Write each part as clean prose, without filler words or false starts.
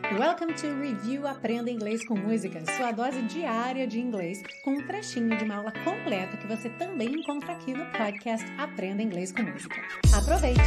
Welcome to Review Aprenda Inglês com Música, sua dose diária de inglês, com um trechinho de uma aula completa que você também encontra aqui no podcast Aprenda Inglês com Música. Aproveite!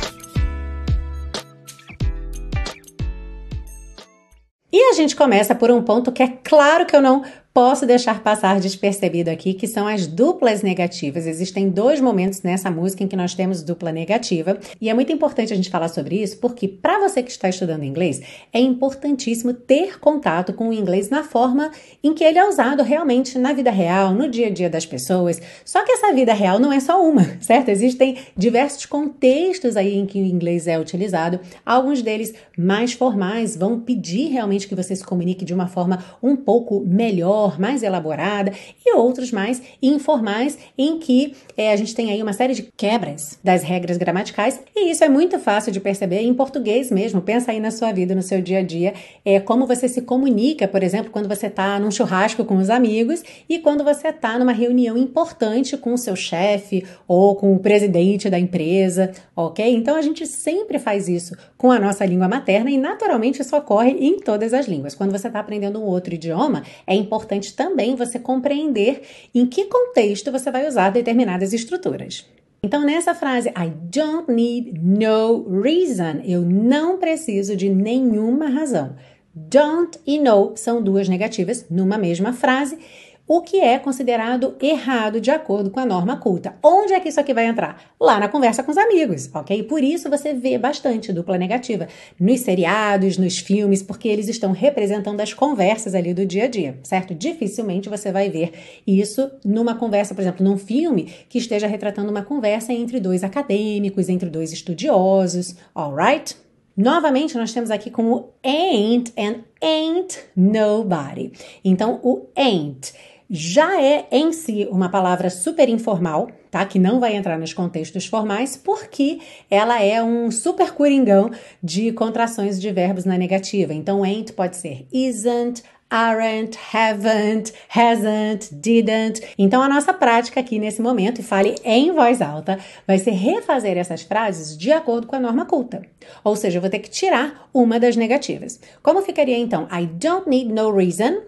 E a gente começa por um ponto que é claro que eu não posso deixar passar despercebido aqui, que são as duplas negativas. Existem dois momentos nessa música em que nós temos dupla negativa, e é muito importante a gente falar sobre isso, porque para você que está estudando inglês, é importantíssimo ter contato com o inglês na forma em que ele é usado realmente na vida real, no dia a dia das pessoas. Só que essa vida real não é só uma, certo? Existem diversos contextos aí em que o inglês é utilizado. Alguns deles mais formais vão pedir realmente que você se comunique de uma forma um pouco melhor, mais elaborada, e outros mais informais em que a gente tem aí uma série de quebras das regras gramaticais, e isso é muito fácil de perceber em português mesmo. Pensa aí na sua vida, no seu dia a dia, como você se comunica, por exemplo, quando você está num churrasco com os amigos e quando você está numa reunião importante com o seu chefe ou com o presidente da empresa, ok? Então a gente sempre faz isso com a nossa língua materna e naturalmente isso ocorre em todas as línguas. Quando você está aprendendo um outro idioma, é importante também você compreender em que contexto você vai usar determinadas estruturas. Então, nessa frase, I don't need no reason, eu não preciso de nenhuma razão. Don't e no são duas negativas numa mesma frase, o que é considerado errado de acordo com a norma culta. Onde é que isso aqui vai entrar? Lá na conversa com os amigos, ok? Por isso você vê bastante dupla negativa nos seriados, nos filmes, porque eles estão representando as conversas ali do dia a dia, certo? Dificilmente você vai ver isso numa conversa, por exemplo, num filme que esteja retratando uma conversa entre dois acadêmicos, entre dois estudiosos, alright? Novamente, nós temos aqui com o ain't and ain't nobody. Então, o ain't já é em si uma palavra super informal, tá? Que não vai entrar nos contextos formais, porque ela é um super coringão de contrações de verbos na negativa. Então, ain't pode ser isn't, aren't, haven't, hasn't, didn't. Então, a nossa prática aqui nesse momento, e fale em voz alta, vai ser refazer essas frases de acordo com a norma culta. Ou seja, eu vou ter que tirar uma das negativas. Como ficaria então? I don't need no reason,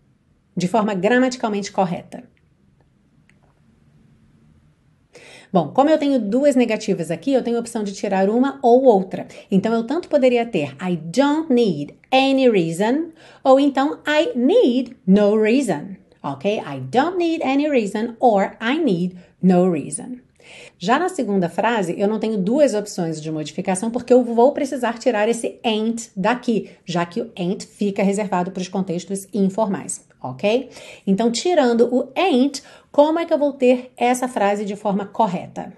de forma gramaticalmente correta. Bom, como eu tenho duas negativas aqui, eu tenho a opção de tirar uma ou outra. Então, eu tanto poderia ter I don't need any reason, ou então I need no reason, ok? I don't need any reason, or I need no reason. Já na segunda frase, eu não tenho duas opções de modificação, porque eu vou precisar tirar esse ain't daqui, já que o ain't fica reservado para os contextos informais, ok? Então, tirando o ain't, como é que eu vou ter essa frase de forma correta?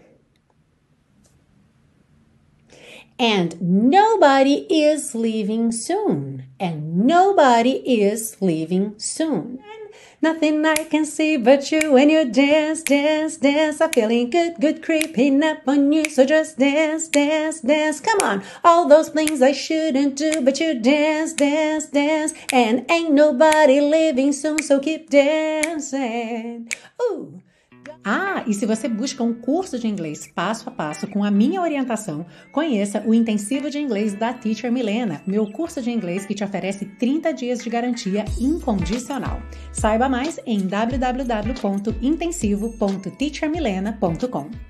And nobody is leaving soon. And nobody is leaving soon. Nothing I can see but you when you dance, dance, dance. I'm feeling good, good creeping up on you. So just dance, dance, dance. Come on, all those things I shouldn't do, but you dance, dance, dance. And ain't nobody leaving soon, so keep dancing. Ooh. E se você busca um curso de inglês passo a passo com a minha orientação, conheça o Intensivo de Inglês da Teacher Milena, meu curso de inglês que te oferece 30 dias de garantia incondicional. Saiba mais em www.intensivo.teachermilena.com.